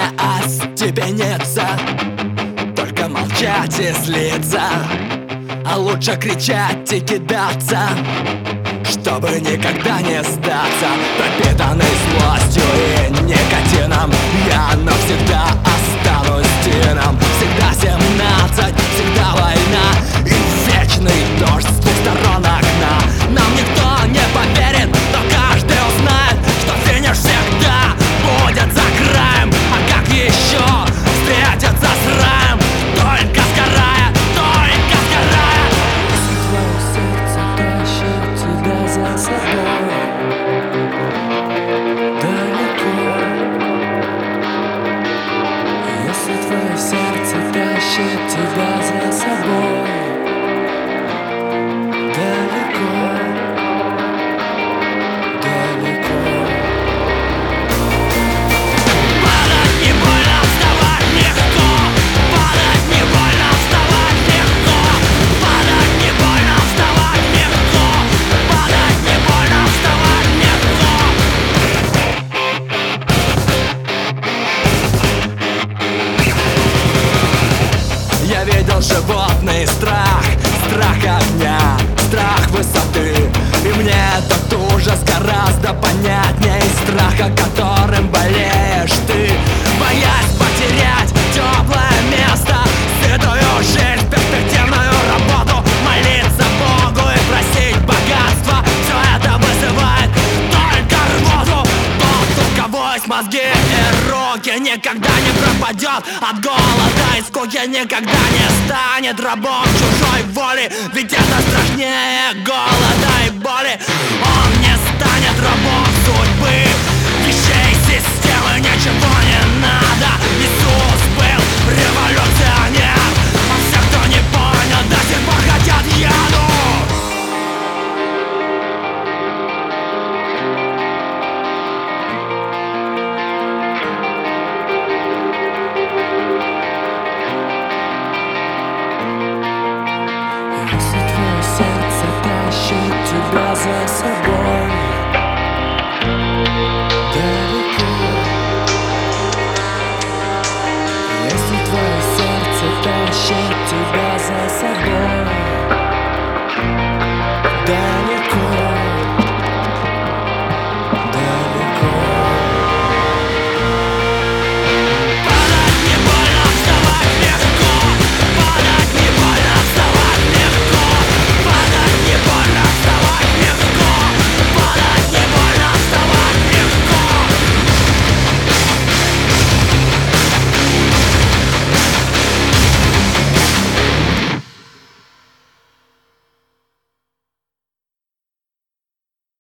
остепениться, только молчать и злиться, а лучше кричать и кидаться, чтобы никогда не сдаться. Пропитанный злостью и никотином, я навсегда останусь тином. Всегда 17, всегда война и вечный дождь с двух сторон окна. Нам никто не поверит, но каждый узнает, что финиш всегда будет за краем. А как еще встретиться с раем? Только сгорая, только сгорая. Твое сердце тащит тебя за собой далеко. Если твое сердце тащит тебя за собой далеко, далеко. Падать не больно, вставать легко. Падать не больно, вставать легко. Падать не больно, вставать легко. Падать не больно, вставать легко. Я видел животный страх, страх огня, страх высоты. И мне этот ужас гораздо понятнее страха, которым болеешь ты. Боясь потерять теплое место, сытую жизнь, перспективную работу, молиться Богу и просить богатства. Все это вызывает только рвоту. Тот, у кого есть мозги и руки, никогда не пропадет от голода и скуки, никогда не станет рабом чужой воли. Ведь это страшнее голода и боли. Он